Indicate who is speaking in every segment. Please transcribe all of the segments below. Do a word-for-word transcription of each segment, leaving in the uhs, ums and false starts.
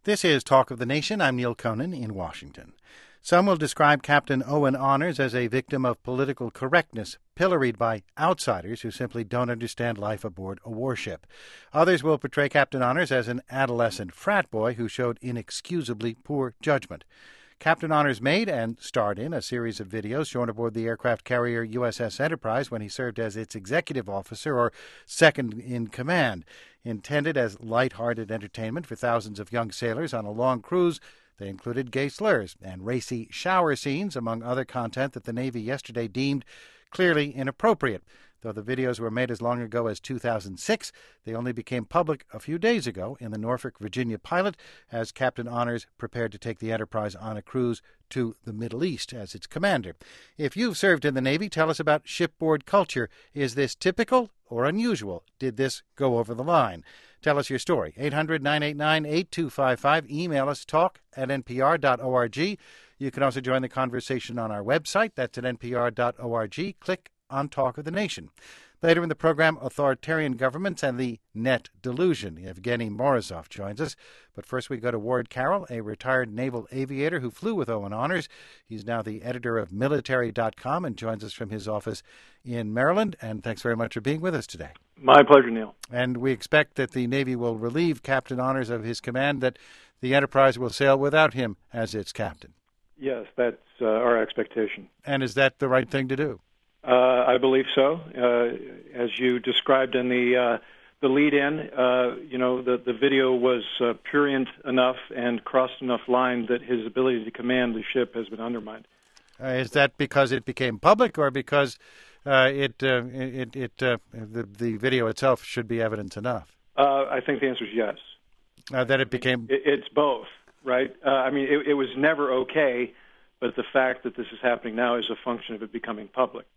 Speaker 1: This is Talk of the Nation. I'm Neil Conan in Washington. Some will describe Captain Owen Honors as a victim of political correctness, pilloried by outsiders who simply don't understand life aboard a warship. Others will portray Captain Honors as an adolescent frat boy who showed inexcusably poor judgment. Captain Honors made and starred in a series of videos shown aboard the aircraft carrier U S S Enterprise when he served as its executive officer or second in command. Intended as light-hearted entertainment for thousands of young sailors on a long cruise, they included gay slurs and racy shower scenes, among other content that the Navy yesterday deemed clearly inappropriate. Though the videos were made as long ago as two thousand six, they only became public a few days ago in the Norfolk, Virginia pilot as Captain Honors prepared to take the Enterprise on a cruise to the Middle East as its commander. If you've served in the Navy, tell us about shipboard culture. Is this typical or unusual? Did this go over the line? Tell us your story. eight hundred, nine eight nine, eight two five five. Email us talk at n p r dot org. You can also join the conversation on our website. That's at n p r dot org. Click on Talk of the Nation. Later in the program, authoritarian governments and the net delusion. Evgeny Morozov joins us. But first we go to Ward Carroll, a retired naval aviator who flew with Owen Honors. He's now the editor of military dot com and joins us from his office in Maryland. And thanks very much for being with us today.
Speaker 2: My pleasure, Neil.
Speaker 1: And we expect that the Navy will relieve Captain Honors of his command, that the Enterprise will sail without him as its captain.
Speaker 2: Yes, that's uh, our expectation.
Speaker 1: And is that the right thing to do?
Speaker 2: Uh, I believe so. Uh, as you described in the uh, the lead-in, uh, you know, the, the video was uh, prurient enough and crossed enough lines that his ability to command the ship has been undermined.
Speaker 1: Uh, is that because it became public, or because uh, it uh, it, it uh, the the video itself should be evidence enough?
Speaker 2: Uh, I think the answer is yes.
Speaker 1: Uh, that it became.
Speaker 2: It, it's both, right? Uh, I mean, it, it was never okay, but the fact that this is happening now is a function of it becoming public.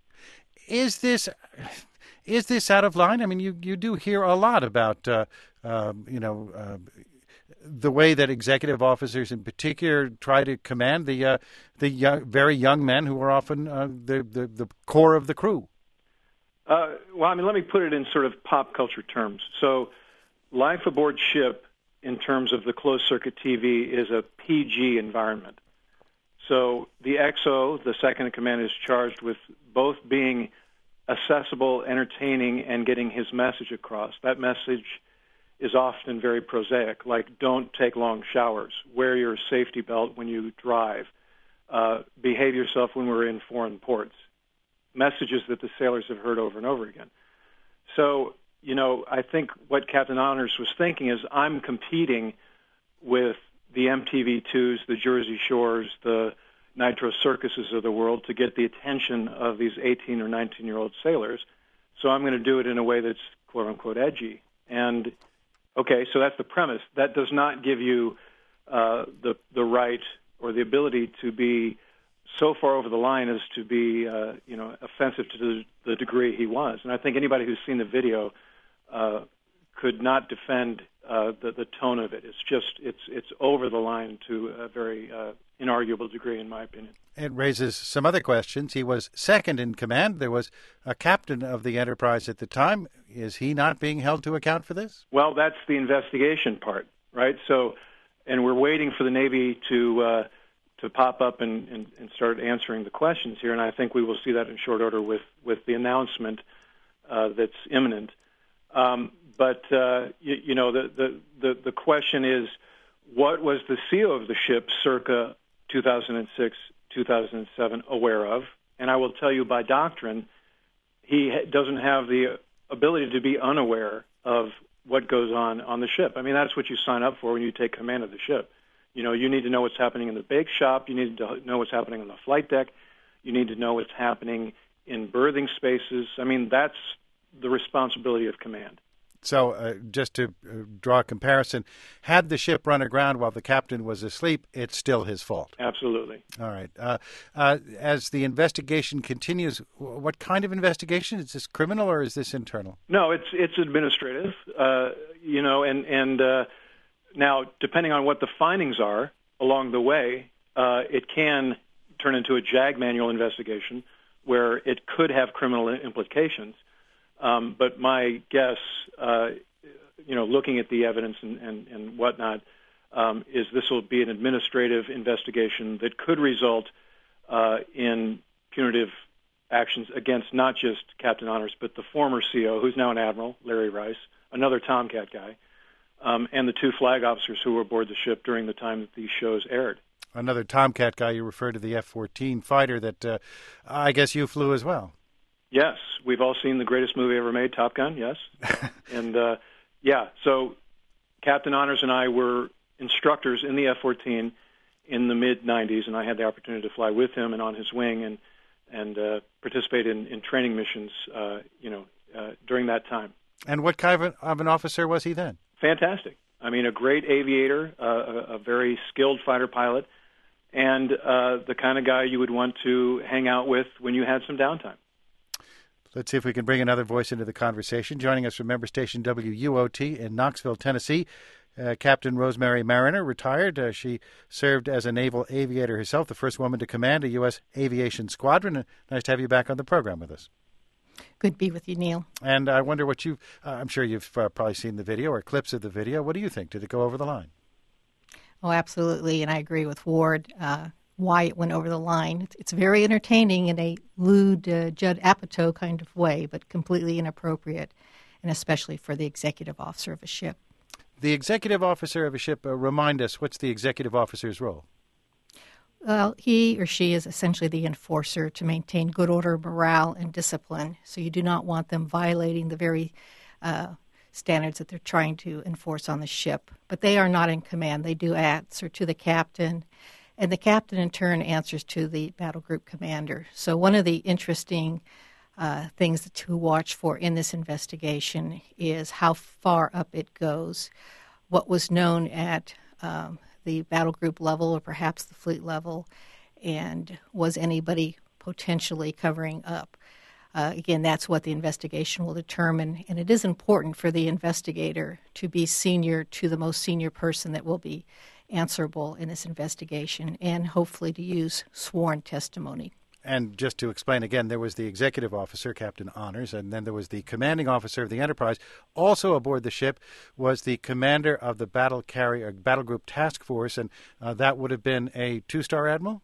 Speaker 1: Is this is this out of line? I mean, you, you do hear a lot about uh, uh, you know uh, the way that executive officers, in particular, try to command the uh, the young, very young men who are often uh, the, the the core of the crew.
Speaker 2: Uh, well, I mean, let me put it in sort of pop culture terms. So, life aboard ship, in terms of the closed circuit T V, is a P G environment. So the X O, the second in command, is charged with both being accessible, entertaining, and getting his message across. That message is often very prosaic, like don't take long showers, wear your safety belt when you drive, uh, behave yourself when we're in foreign ports. Messages that the sailors have heard over and over again. So, you know, I think what Captain Honors was thinking is I'm competing with the M T V twos, the Jersey Shores, the Nitro Circuses of the world to get the attention of these eighteen or nineteen-year-old sailors. So I'm going to do it in a way that's quote-unquote edgy. And, okay, so that's the premise. That does not give you uh, the the right or the ability to be so far over the line as to be, uh, you know, offensive to the, the degree he was. And I think anybody who's seen the video uh, could not defend Uh, the, the tone of it. It's just, it's it's over the line to a very uh, inarguable degree, in my opinion.
Speaker 1: It raises some other questions. He was second in command. There was a captain of the Enterprise at the time. Is he not being held to account for this?
Speaker 2: Well, that's the investigation part, right? So, and we're waiting for the Navy to uh, to pop up and, and, and start answering the questions here, and I think we will see that in short order with, with the announcement uh, that's imminent. Um, But, uh, you, you know, the, the, the, the question is, what was the C E O of the ship circa two thousand six, two thousand seven aware of? And I will tell you by doctrine, he ha- doesn't have the ability to be unaware of what goes on on the ship. I mean, that's what you sign up for when you take command of the ship. You know, you need to know what's happening in the bake shop. You need to know what's happening on the flight deck. You need to know what's happening in berthing spaces. I mean, that's the responsibility of command.
Speaker 1: So uh, just to uh, draw a comparison, had the ship run aground while the captain was asleep, it's still his fault.
Speaker 2: Absolutely.
Speaker 1: All right. Uh, uh, as the investigation continues, what kind of investigation? Is this criminal or is this internal?
Speaker 2: No, it's it's administrative. Uh, you know, and and uh, now depending on what the findings are along the way, uh, it can turn into a JAG manual investigation where it could have criminal implications. Um, but my guess, uh, you know, looking at the evidence and, and, and whatnot, um, is this will be an administrative investigation that could result uh, in punitive actions against not just Captain Honors, but the former C O, who's now an admiral, Larry Rice, another Tomcat guy, um, and the two flag officers who were aboard the ship during the time that these shows aired.
Speaker 1: Another Tomcat guy, you refer to the F fourteen fighter that uh, I guess you flew as well.
Speaker 2: Yes, we've all seen the greatest movie ever made, Top Gun, yes. and, uh, yeah, so Captain Honors and I were instructors in the F fourteen in the mid nineties, and I had the opportunity to fly with him and on his wing and and uh, participate in, in training missions, uh, you know, uh, during that time.
Speaker 1: And what kind of an, of an officer was he then?
Speaker 2: Fantastic. I mean, a great aviator, uh, a, a very skilled fighter pilot, and uh, the kind of guy you would want to hang out with when you had some downtime.
Speaker 1: Let's see if we can bring another voice into the conversation. Joining us from member station W U O T in Knoxville, Tennessee, Uh, Captain Rosemary Mariner, retired. Uh, she served as a naval aviator herself, the first woman to command a U S aviation squadron. Uh, nice to have you back on the program with us.
Speaker 3: Good to be with you, Neil.
Speaker 1: And I wonder what you, uh, I'm sure you've uh, probably seen the video or clips of the video. What do you think? Did it go over the line?
Speaker 3: Oh, absolutely. And I agree with Ward, uh, why it went over the line. It's, it's very entertaining in a lewd uh, Judd Apatow kind of way, but completely inappropriate, and especially for the executive officer of a ship.
Speaker 1: The executive officer of a ship, uh, remind us, what's the executive officer's role?
Speaker 3: Well, he or she is essentially the enforcer to maintain good order, morale, and discipline. So you do not want them violating the very uh, standards that they're trying to enforce on the ship. But they are not in command. They do answer to the captain, and the captain in turn answers to the battle group commander. So one of the interesting Uh, things to watch for in this investigation is how far up it goes. What was known at um, the battle group level or perhaps the fleet level, and was anybody potentially covering up? Uh, again, that's what the investigation will determine, and it is important for the investigator to be senior to the most senior person that will be answerable in this investigation, and hopefully to use sworn testimony.
Speaker 1: And just to explain again, there was the executive officer, Captain Honors, and then there was the commanding officer of the Enterprise. Also aboard the ship was the commander of the battle carrier, battle group task force, and uh, that would have been a two-star admiral?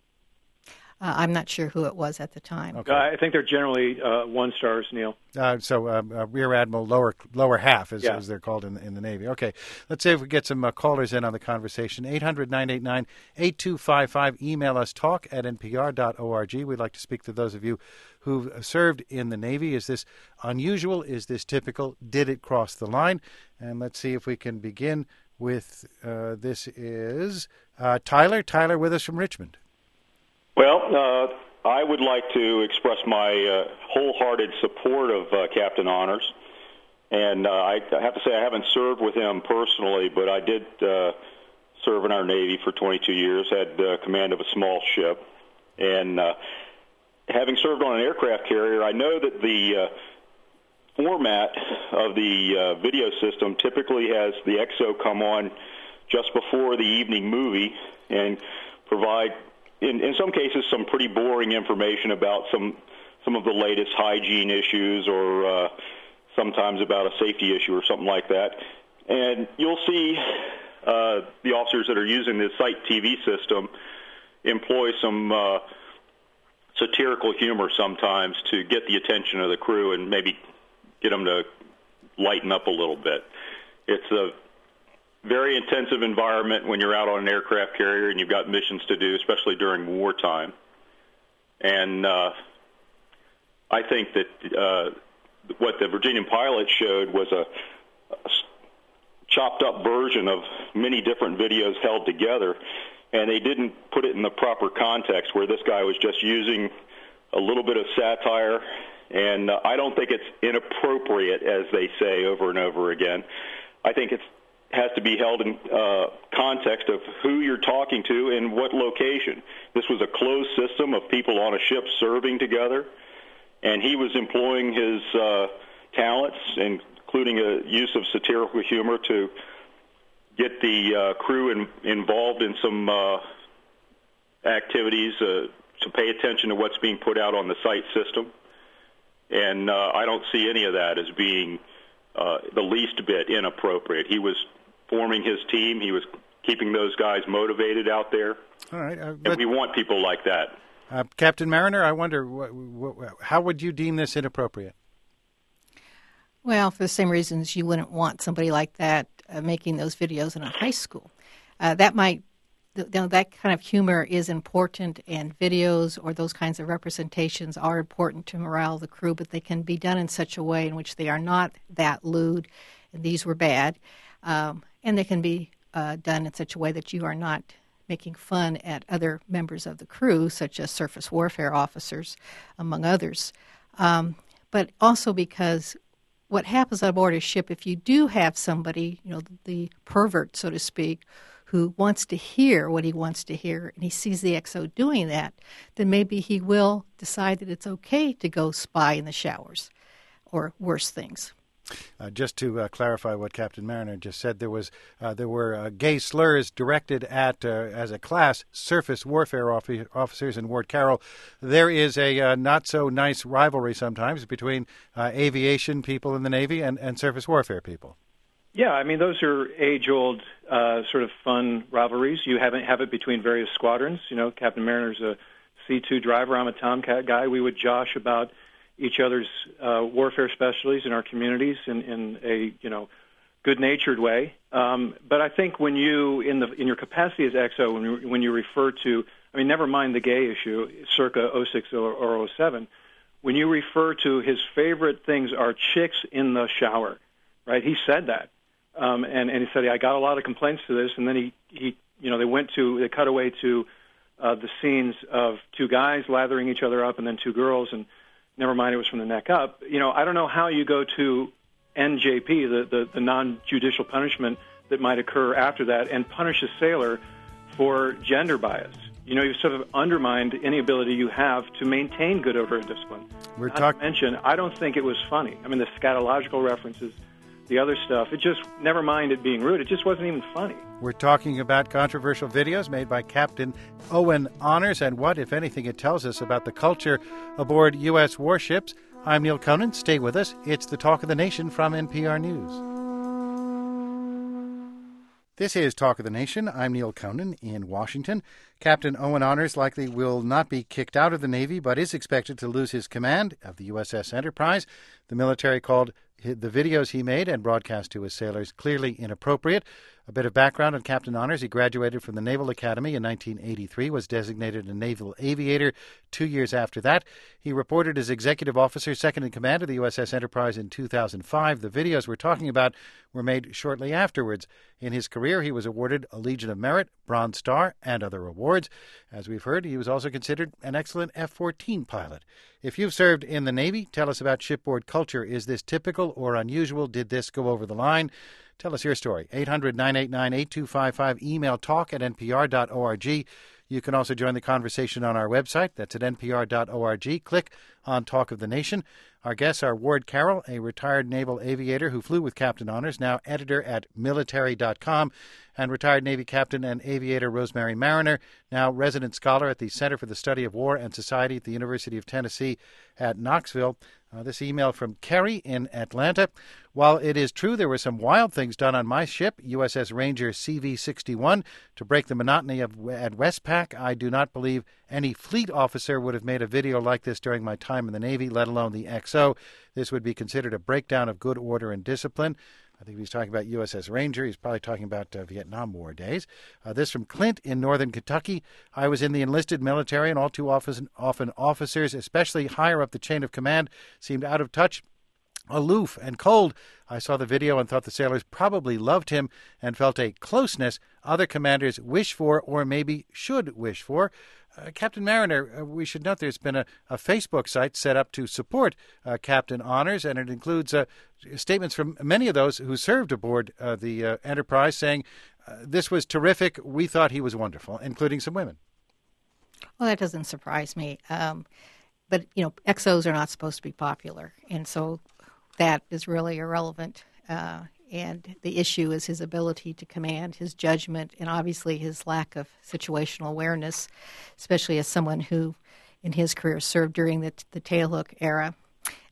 Speaker 3: Uh, I'm not sure who it was at the time.
Speaker 2: Okay. Uh, I think they're generally uh, one stars, Neil.
Speaker 1: Uh, so um, uh, rear admiral, lower lower half, as,
Speaker 2: yeah.
Speaker 1: as they're called in, in the Navy. Okay, let's see if we get some uh, callers in on the conversation. eight hundred, nine eight nine, eight two five five. Email us, talk at n p r dot org. We'd like to speak to those of you who've served in the Navy. Is this unusual? Is this typical? Did it cross the line? And let's see if we can begin with, uh, this is uh, Tyler. Tyler with us from Richmond.
Speaker 4: Well, uh, I would like to express my uh, wholehearted support of uh, Captain Honors. And uh, I have to say I haven't served with him personally, but I did uh, serve in our Navy for twenty-two years, had uh, command of a small ship. And uh, having served on an aircraft carrier, I know that the uh, format of the uh, video system typically has the X O come on just before the evening movie and provide, in, in some cases, some pretty boring information about some some of the latest hygiene issues or uh, sometimes about a safety issue or something like that. And you'll see uh, the officers that are using the Sight T V system employ some uh, satirical humor sometimes to get the attention of the crew and maybe get them to lighten up a little bit. It's a very intensive environment when you're out on an aircraft carrier and you've got missions to do, especially during wartime. And uh, I think that uh, what the Virginian pilot showed was a, a chopped-up version of many different videos held together, and they didn't put it in the proper context where this guy was just using a little bit of satire, and uh, I don't think it's inappropriate, as they say over and over again. I think it has to be held in uh, context of who you're talking to and what location. This was a closed system of people on a ship serving together, and he was employing his uh, talents, including a use of satirical humor, to get the uh, crew in, involved in some uh, activities, uh, to pay attention to what's being put out on the Sight system. And uh, I don't see any of that as being uh, the least bit inappropriate. He was forming his team. He was keeping those guys motivated out there.
Speaker 1: All right. Uh,
Speaker 4: and we want people like that.
Speaker 1: Uh, Captain Mariner, I wonder, wh- wh- how would you deem this inappropriate?
Speaker 3: Well, for the same reasons you wouldn't want somebody like that uh, making those videos in a high school. Uh, that might, you know, that kind of humor is important, and videos or those kinds of representations are important to morale of the crew, but they can be done in such a way in which they are not that lewd, and these were bad, um, and they can be uh, done in such a way that you are not making fun at other members of the crew, such as surface warfare officers, among others. Um, but also because what happens on board a ship, if you do have somebody, you know, the pervert, so to speak, who wants to hear what he wants to hear, and he sees the X O doing that, then maybe he will decide that it's okay to go spy in the showers or worse things.
Speaker 1: Uh, just to uh, clarify what Captain Mariner just said, there was uh, there were uh, gay slurs directed at, uh, as a class, surface warfare offi- officers in Ward Carroll. There is a uh, not-so-nice rivalry sometimes between uh, aviation people in the Navy and, and surface warfare people.
Speaker 2: Yeah, I mean, those are age-old uh, sort of fun rivalries. You have it, have it between various squadrons. You know, Captain Mariner's a C two driver. I'm a Tomcat guy. We would josh about each other's uh, warfare specialties in our communities in, in a, you know, good-natured way. Um, but I think when you, in the in your capacity as X O, when you, when you refer to, I mean, never mind the gay issue, circa oh six or, or oh seven, when you refer to his favorite things are chicks in the shower, right? He said that. Um, and, and he said, I got a lot of complaints to this, and then he, he you know, they went to, they cut away to uh, the scenes of two guys lathering each other up and then two girls, and never mind, it was from the neck up. You know, I don't know how you go to N J P, the, the, the non-judicial punishment that might occur after that, and punish a sailor for gender bias. You know, you've sort of undermined any ability you have to maintain good order and discipline.
Speaker 1: We're
Speaker 2: Not
Speaker 1: talk-
Speaker 2: to mention, I don't think it was funny. I mean, the scatological references, the other stuff, it just, never mind it being rude, it just wasn't even funny.
Speaker 1: We're talking about controversial videos made by Captain Owen Honors and what, if anything, it tells us about the culture aboard U S warships. I'm Neil Conan. Stay with us. It's the Talk of the Nation from N P R News. This is Talk of the Nation. I'm Neil Conan in Washington. Captain Owen Honors likely will not be kicked out of the Navy, but is expected to lose his command of the U S S Enterprise. The military called the videos he made and broadcast to his sailors clearly inappropriate. A bit of background on Captain Honors. He graduated from the Naval Academy in nineteen eighty-three, was designated a naval aviator two years after that. He reported as executive officer, second in command of the U S S Enterprise in two thousand five. The videos we're talking about were made shortly afterwards. In his career, he was awarded a Legion of Merit, Bronze Star, and other awards. As we've heard, he was also considered an excellent F fourteen pilot. If you've served in the Navy, tell us about shipboard culture. Is this typical or unusual? Did this go over the line? Tell us your story. eight hundred, nine eight nine, eight two five five. Email talk at n p r dot org. You can also join the conversation on our website. That's at n p r dot org. Click on Talk of the Nation. Our guests are Ward Carroll, a retired naval aviator who flew with Captain Honors, now editor at military dot com, and retired Navy captain and aviator Rosemary Mariner, now resident scholar at the Center for the Study of War and Society at the University of Tennessee at Knoxville. Uh, this email from Kerry in Atlanta. While it is true there were some wild things done on my ship, U S S Ranger C V sixty-one, to break the monotony of at Westpac, I do not believe any fleet officer would have made a video like this during my time in the Navy, let alone the X O. This would be considered a breakdown of good order and discipline. I think he's talking about U S S Ranger. He's probably talking about uh, Vietnam War days. Uh, this from Clint in northern Kentucky. I was in the enlisted military, and all too often, often officers, especially higher up the chain of command, seemed out of touch, aloof, and cold. I saw the video and thought the sailors probably loved him and felt a closeness other commanders wish for or maybe should wish for. Uh, Captain Mariner, uh, we should note there's been a, a Facebook site set up to support uh, Captain Honors, and it includes uh, statements from many of those who served aboard uh, the uh, Enterprise saying, uh, this was terrific, we thought he was wonderful, including some women.
Speaker 3: Well, that doesn't surprise me. Um, but, you know, X Os are not supposed to be popular, and so that is really irrelevant. Uh, and the issue is his ability to command, his judgment, and obviously his lack of situational awareness, especially as someone who, in his career, served during the, the tailhook era.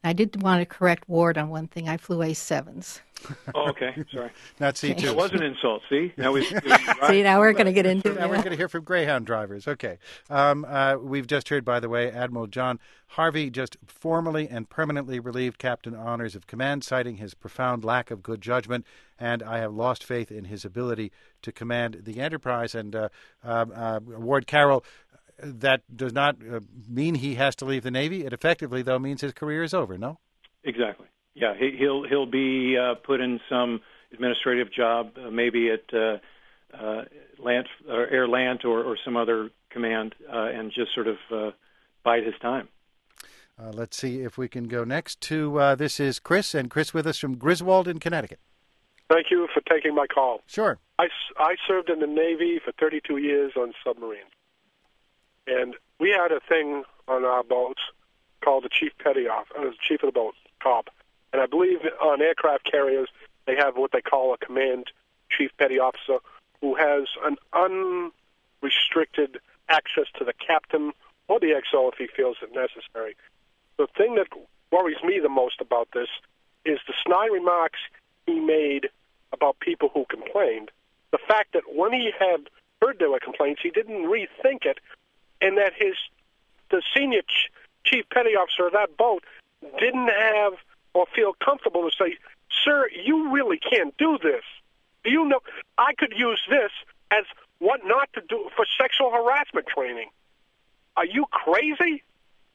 Speaker 3: I did want to correct Ward on one thing. I flew A sevens.
Speaker 2: Oh, okay. Sorry.
Speaker 1: Not C two.
Speaker 2: That was an insult. See? Now we
Speaker 3: See, now we're going to get into it.
Speaker 1: Now we're going to hear from Greyhound drivers. Okay. Um, uh, we've just heard, by the way, Admiral John Harvey just formally and permanently relieved Captain Honors of command, citing his profound lack of good judgment, and I have lost faith in his ability to command the Enterprise. And uh, uh, uh, Ward Carroll, that does not uh, mean he has to leave the Navy. It effectively, though, means his career is over, no?
Speaker 2: Exactly. Yeah, he, he'll he'll be uh, put in some administrative job, uh, maybe at uh, uh, Lant or Air Lant or, or some other command, uh, and just sort of uh, bide his time.
Speaker 1: Uh, let's see if we can go next to uh, this is Chris, and Chris with us from Griswold in Connecticut.
Speaker 5: Thank you for taking my call.
Speaker 1: Sure.
Speaker 5: I, I served in the Navy for thirty-two years on submarines, and we had a thing on our boats called the chief petty officer, uh, chief of the boat, COP. And I believe on aircraft carriers, they have what they call a command chief petty officer who has an unrestricted access to the captain or the X O if he feels it necessary. The thing that worries me the most about this is the snide remarks he made about people who complained. The fact that when he had heard there were complaints, he didn't rethink it, and that his the senior ch- chief petty officer of that boat didn't have or feel comfortable to say, sir, you really can't do this. Do you know, I could use this as what not to do for sexual harassment training. Are you crazy?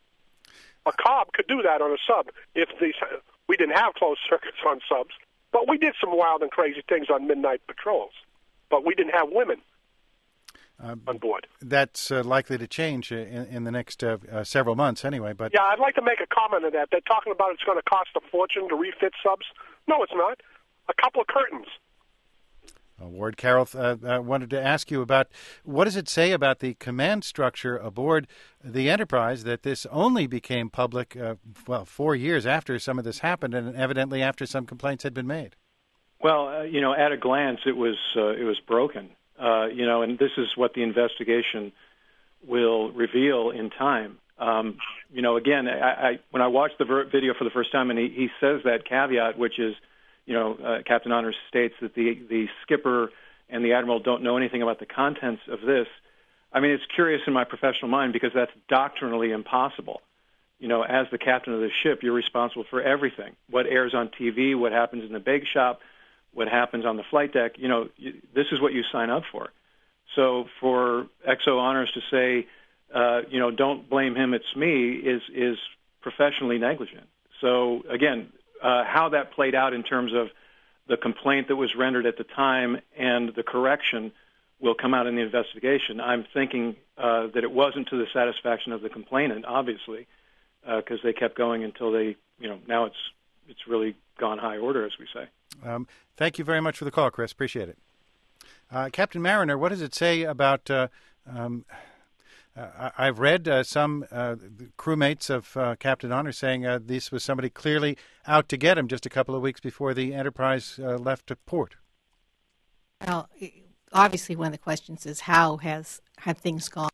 Speaker 5: A Cobb could do that on a sub if the, we didn't have closed circuits on subs, but we did some wild and crazy things on midnight patrols, but we didn't have women Um, on board.
Speaker 1: That's uh, likely to change in, in the next uh, uh, several months anyway. But
Speaker 5: yeah, I'd like to make a comment on that. They're talking about it's going to cost a fortune to refit subs. No, it's not. A couple of curtains.
Speaker 1: Uh, Ward Carroll uh, uh, wanted to ask you about what does it say about the command structure aboard the Enterprise that this only became public, uh, well, four years after some of this happened and evidently after some complaints had been made?
Speaker 2: Well, uh, you know, at a glance, it was uh, it was broken. Uh, you know, and this is what the investigation will reveal in time. Um, you know, again, I, I, when I watched the ver- video for the first time, and he, he says that caveat, which is, you know, uh, Captain Honors states that the the skipper and the admiral don't know anything about the contents of this. I mean, it's curious in my professional mind because that's doctrinally impossible. You know, as the captain of the ship, you're responsible for everything: what airs on T V, what happens in the bake shop, what happens on the flight deck. You know, you, this is what you sign up for. So for X O Honors to say, uh, you know, don't blame him, it's me, is is professionally negligent. So again, uh, how that played out in terms of the complaint that was rendered at the time and the correction will come out in the investigation. I'm thinking uh, that it wasn't to the satisfaction of the complainant, obviously, because uh, they kept going until they, you know, now it's it's really gone high order, as we say.
Speaker 1: Um, thank you very much for the call, Chris. Appreciate it. Uh, Captain Mariner, what does it say about, uh, um, uh, I've read uh, some uh, crewmates of uh, Captain Honor saying uh, this was somebody clearly out to get him just a couple of weeks before the Enterprise uh, left port.
Speaker 3: Well, obviously one of the questions is how has have things gone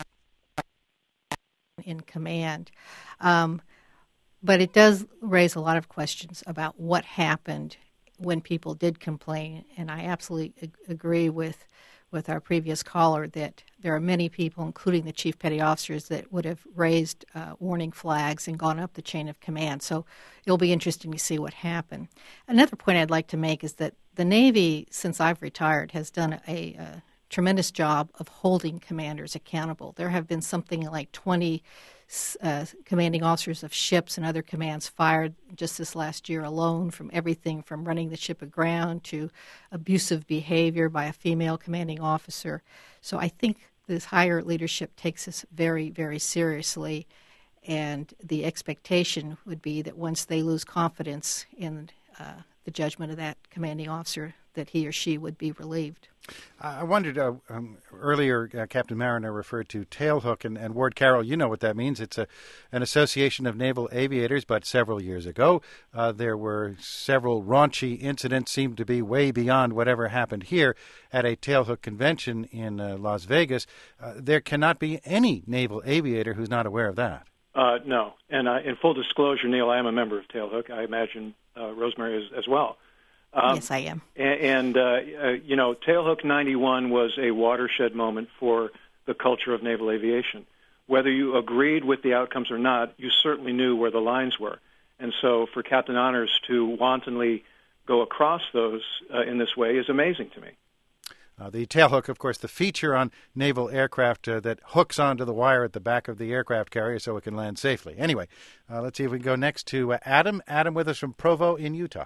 Speaker 3: in command? Um, but it does raise a lot of questions about what happened when people did complain, and I absolutely ag- agree with with our previous caller that there are many people, including the chief petty officers, that would have raised uh, warning flags and gone up the chain of command. So it'll be interesting to see what happened. Another point I'd like to make is that the Navy, since I've retired, has done a, a tremendous job of holding commanders accountable. There have been something like twenty Uh, commanding officers of ships and other commands fired just this last year alone, from everything from running the ship aground to abusive behavior by a female commanding officer. So I think this higher leadership takes this very, very seriously, and the expectation would be that once they lose confidence in uh, the judgment of that commanding officer, that he or she would be relieved.
Speaker 1: I wondered, uh, um, earlier uh, Captain Mariner referred to tailhook, and, and Ward Carroll, you know what that means. It's a, an association of naval aviators, but several years ago uh, there were several raunchy incidents, seemed to be way beyond whatever happened here at a tailhook convention in uh, Las Vegas. Uh, there cannot be any naval aviator who's not aware of that.
Speaker 2: Uh, no. And uh, in full disclosure, Neil, I am a member of Tailhook. I imagine uh, Rosemary is as well. Um,
Speaker 3: yes, I am.
Speaker 2: And, and uh, uh, you know, Tailhook ninety-one was a watershed moment for the culture of naval aviation. Whether you agreed with the outcomes or not, you certainly knew where the lines were. And so for Captain Honors to wantonly go across those uh, in this way is amazing to me.
Speaker 1: Uh, the tailhook, of course, the feature on naval aircraft uh, that hooks onto the wire at the back of the aircraft carrier so it can land safely. Anyway, uh, let's see if we can go next to uh, Adam. Adam with us from Provo in Utah.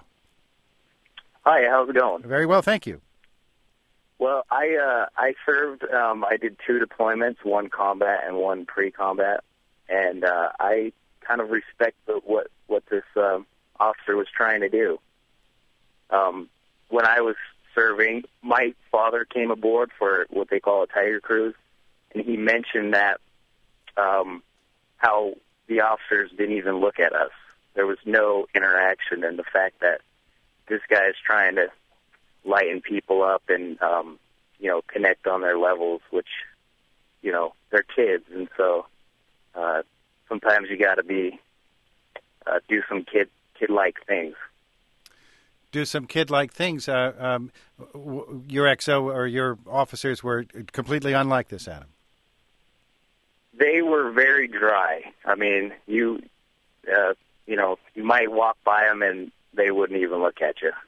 Speaker 6: Hi, how's it going?
Speaker 1: Very well, thank you.
Speaker 6: Well, I uh, I served. Um, I did two deployments, one combat and one pre-combat, and uh, I kind of respect the, what what this um, officer was trying to do. Um, when I was serving, my father came aboard for what they call a Tiger Cruise, and he mentioned that um, how the officers didn't even look at us. There was no interaction, and the fact that this guy is trying to lighten people up and, um, you know, connect on their levels, which, you know, they're kids. And so uh, sometimes you got to be, uh, do some kid, kid-like things.
Speaker 1: Do some kid-like things. Uh, um, w- your X O or your officers were completely unlike this, Adam.
Speaker 6: They were very dry. I mean, you, uh, you know, you might walk by them and they wouldn't even look at you.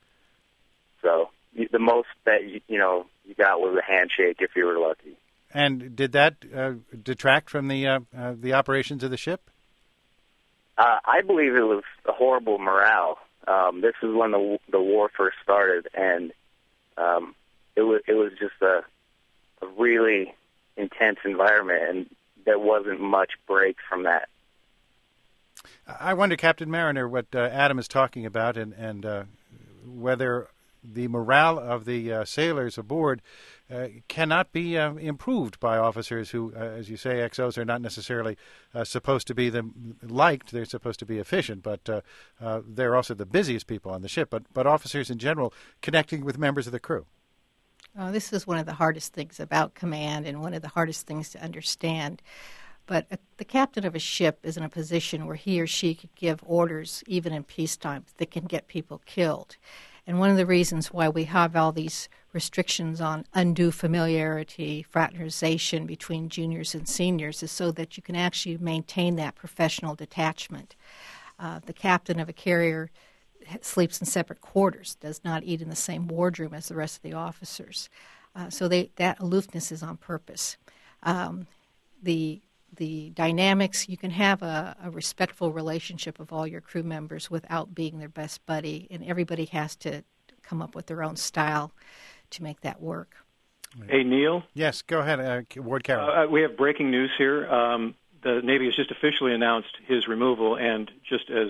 Speaker 6: So the most that, you, you know, you got was a handshake if you were lucky.
Speaker 1: And did that uh, detract from the uh, uh, the operations of the ship?
Speaker 6: Uh, I believe it was a horrible morale. Um, this is when the the war first started, and um, it was it was just a, a really intense environment, and there wasn't much break from that.
Speaker 1: I wonder, Captain Mariner, what uh, Adam is talking about, and and uh, whether the morale of the uh, sailors aboard uh, cannot be uh, improved by officers who, uh, as you say, X Os are not necessarily uh, supposed to be them liked. They're supposed to be efficient, but uh, uh, they're also the busiest people on the ship. But but officers in general connecting with members of the crew.
Speaker 3: Uh, this is one of the hardest things about command and one of the hardest things to understand. But the captain of a ship is in a position where he or she could give orders, even in peacetime, that can get people killed. And one of the reasons why we have all these restrictions on undue familiarity, fraternization between juniors and seniors is so that you can actually maintain that professional detachment. Uh, the captain of a carrier sleeps in separate quarters, does not eat in the same wardroom as the rest of the officers. Uh, so they, that aloofness is on purpose. Um, the the dynamics, you can have a, a respectful relationship of all your crew members without being their best buddy, and everybody has to come up with their own style to make that work.
Speaker 2: Hey, Neil?
Speaker 1: Yes, go ahead, uh, Ward Carroll.
Speaker 2: Uh, we have breaking news here. Um, the Navy has just officially announced his removal, and just as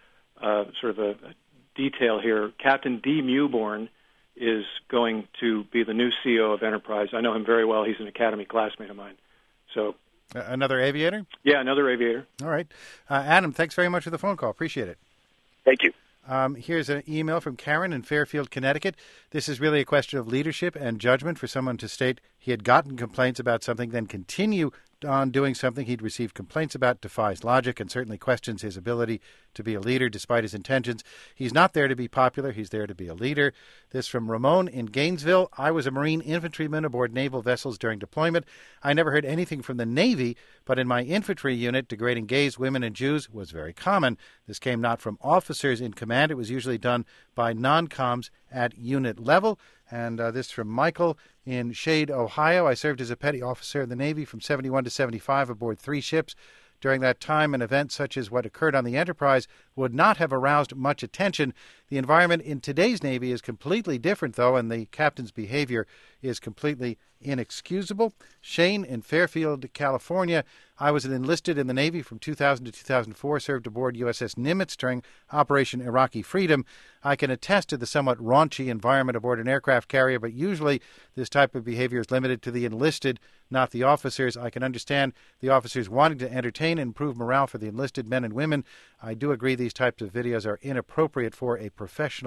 Speaker 2: uh, sort of a, a detail here, Captain D. Mewborn is going to be the new C E O of Enterprise. I know him very well. He's an Academy classmate of mine. So...
Speaker 1: Uh, another aviator?
Speaker 2: Yeah, another aviator.
Speaker 1: All right. Uh, Adam, thanks very much for the phone call. Appreciate it.
Speaker 6: Thank you.
Speaker 1: Um, here's an email from Karen in Fairfield, Connecticut. This is really a question of leadership and judgment for someone to state he had gotten complaints about something, then continue on doing something he'd received complaints about defies logic and certainly questions his ability to be a leader despite his intentions. He's not there to be popular. He's there to be a leader. This from Ramon in Gainesville. I was a Marine infantryman aboard naval vessels during deployment. I never heard anything from the Navy, but in my infantry unit, degrading gays, women, and Jews was very common. This came not from officers in command. It was usually done by non-coms at unit level. And uh, this from Michael in Shade, Ohio. I served as a petty officer in the Navy from seventy-one to seventy-five aboard three ships. During that time, an event such as what occurred on the Enterprise would not have aroused much attention. The environment in today's Navy is completely different, though, and the captain's behavior is completely inexcusable. Shane in Fairfield, California. I was enlisted in the Navy from two thousand to two thousand four, served aboard U S S Nimitz during Operation Iraqi Freedom. I can attest to the somewhat raunchy environment aboard an aircraft carrier, but usually this type of behavior is limited to the enlisted, not the officers. I can understand the officers wanting to entertain and improve morale for the enlisted men and women. I do agree these types of videos are inappropriate for a professional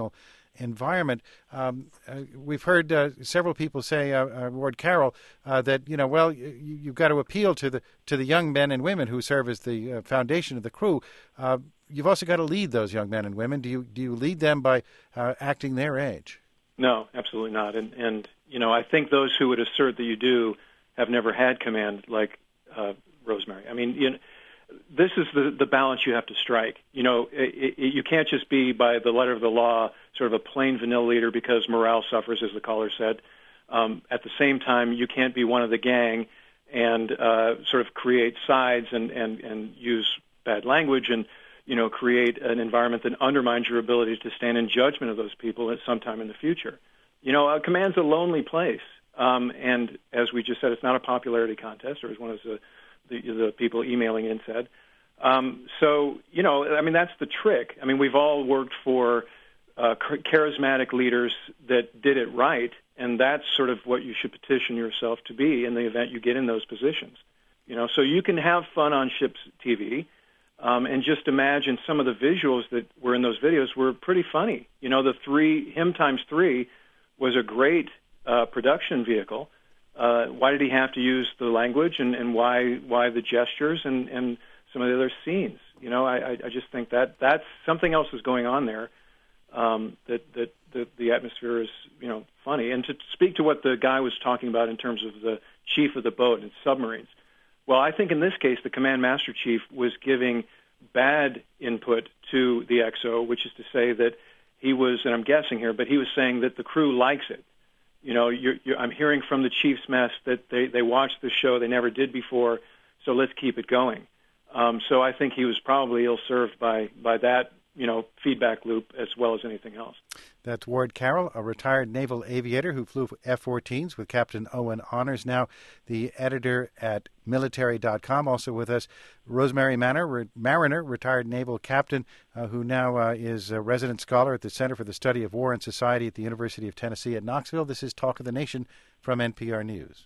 Speaker 1: environment. Um, uh, we've heard uh, several people say, uh, uh, Ward Carroll, uh, that you know, well, you, you've got to appeal to the to the young men and women who serve as the uh, foundation of the crew. Uh, you've also got to lead those young men and women. Do you do you lead them by uh, acting their age?
Speaker 2: No, absolutely not. And and you know, I think those who would assert that you do have never had command, like uh, Rosemary. I mean, you know, this is the, the balance you have to strike. You know, it, it, you can't just be, by the letter of the law, sort of a plain vanilla leader because morale suffers, as the caller said. Um, at the same time, you can't be one of the gang and uh, sort of create sides and, and, and use bad language and, you know, create an environment that undermines your ability to stand in judgment of those people at some time in the future. You know, a command's a lonely place. Um, and as we just said, it's not a popularity contest, or as one of the, the, the people emailing in said. Um, so, you know, I mean, that's the trick. I mean, we've all worked for uh, charismatic leaders that did it right, and that's sort of what you should petition yourself to be in the event you get in those positions. You know, so you can have fun on ship's T V, um, and just imagine some of the visuals that were in those videos were pretty funny. You know, the three, him times three was a great uh, production vehicle. Uh, why did he have to use the language, and, and why why the gestures and, and some of the other scenes? You know, I, I just think that that's something else is going on there. Um, that that the, the atmosphere is, you know, funny. And to speak to what the guy was talking about in terms of the chief of the boat and submarines, well, I think in this case the command master chief was giving bad input to the X O, which is to say that he was, and I'm guessing here, but he was saying that the crew likes it. You know, you're, you're, I'm hearing from the chief's mess that they, they watched the show, they never did before, so let's keep it going. Um, so I think he was probably ill-served by, by that, you know, feedback loop as well as anything else.
Speaker 1: That's Ward Carroll, a retired naval aviator who flew F fourteens with Captain Owen Honors, now the editor at military dot com. Also with us, Rosemary Manor, re- Mariner, retired naval captain, uh, who now uh, is a resident scholar at the Center for the Study of War and Society at the University of Tennessee at Knoxville. This is Talk of the Nation from N P R News.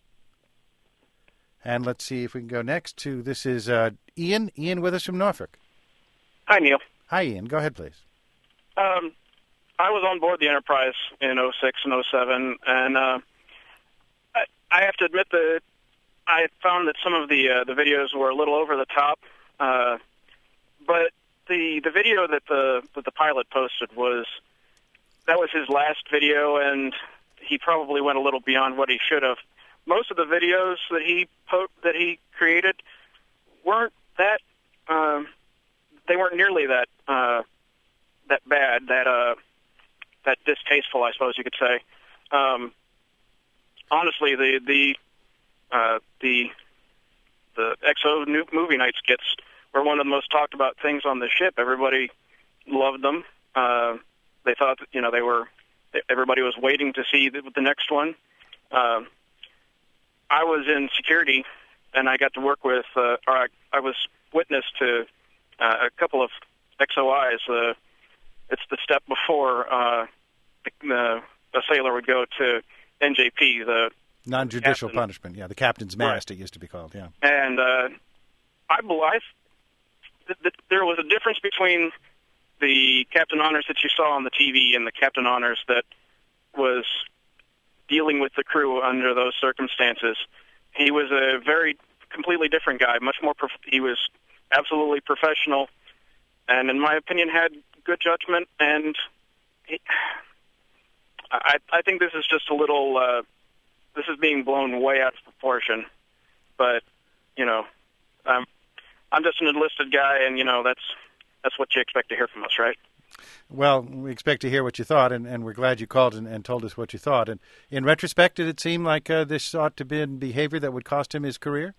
Speaker 1: And let's see if we can go next to, this is uh, Ian. Ian with us from Norfolk.
Speaker 7: Hi, Neil.
Speaker 1: Hi, Ian. Go ahead, please.
Speaker 7: Um, I was on board the Enterprise in oh six and oh seven, and uh, I, I have to admit that I found that some of the uh, the videos were a little over the top. Uh, but the the video that the that the pilot posted was that was his last video, and he probably went a little beyond what he should have. Most of the videos that he po- that he created weren't that um, they weren't nearly that uh, that bad, that uh, that distasteful, I suppose you could say. Um, honestly, the the uh, the the X O movie night skits were one of the most talked about things on the ship. Everybody loved them. Uh, they thought that, you know, they were everybody was waiting to see the, the next one. Uh, I was in security, and I got to work with, uh, or I, I was witness to uh, a couple of X O Is. Uh, it's the step before uh, the, uh, a sailor would go to N J P, the
Speaker 1: non-judicial
Speaker 7: captain.
Speaker 1: punishment. Yeah, the captain's mast,
Speaker 7: Right.
Speaker 1: It used to be called. Yeah,
Speaker 7: and uh, I believe that, that there was a difference between the Captain Honors that you saw on the T V and the Captain Honors that was dealing with the crew under those circumstances. He was a very completely different guy, much more prof- he was absolutely professional, and in my opinion had good judgment, and he, I, I think this is just a little uh, this is being blown way out of proportion, but you know, I'm I'm just an enlisted guy, and you know, that's that's what you expect to hear from us, right?
Speaker 1: Well, we expect to hear what you thought, and, and we're glad you called and, and told us what you thought. And in retrospect, did it seem like uh, this ought to be behavior that would cost him his career?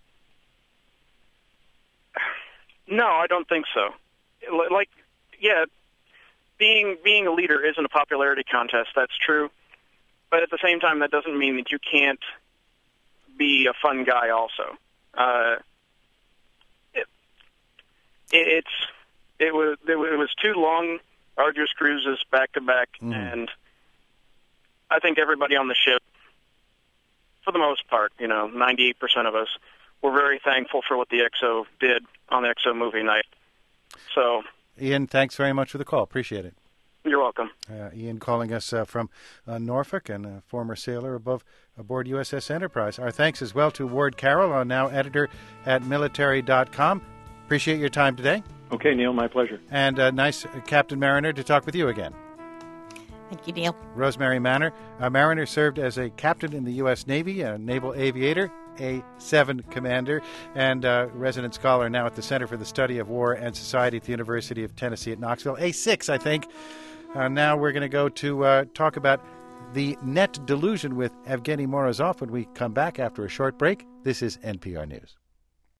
Speaker 7: No, I don't think so. Like, yeah, being being a leader isn't a popularity contest. That's true, but at the same time, that doesn't mean that you can't be a fun guy. Also, uh, it, it's it was it was two long, arduous cruises back to back, and I think everybody on the ship, for the most part, you know, ninety-eight percent of us, were very thankful for what the X O did on the X O movie night. So,
Speaker 1: Ian, thanks very much for the call. Appreciate it.
Speaker 7: You're welcome.
Speaker 1: Uh, Ian calling us uh, from uh, Norfolk and a former sailor above aboard U S S Enterprise. Our thanks as well to Ward Carroll, uh, now editor at military dot com. Appreciate your time today.
Speaker 2: Okay, Neil, my pleasure.
Speaker 1: And uh, nice, uh, Captain Mariner, to talk with you again.
Speaker 3: Thank you, Neil.
Speaker 1: Rosemary Manor. Uh, Mariner served as a captain in the U S Navy, a naval aviator, A seven commander, and uh, resident scholar now at the Center for the Study of War and Society at the University of Tennessee at Knoxville. A six, I think. Uh, now we're going to go to uh, talk about the net delusion with Evgeny Morozov when we come back after a short break. This is N P R News.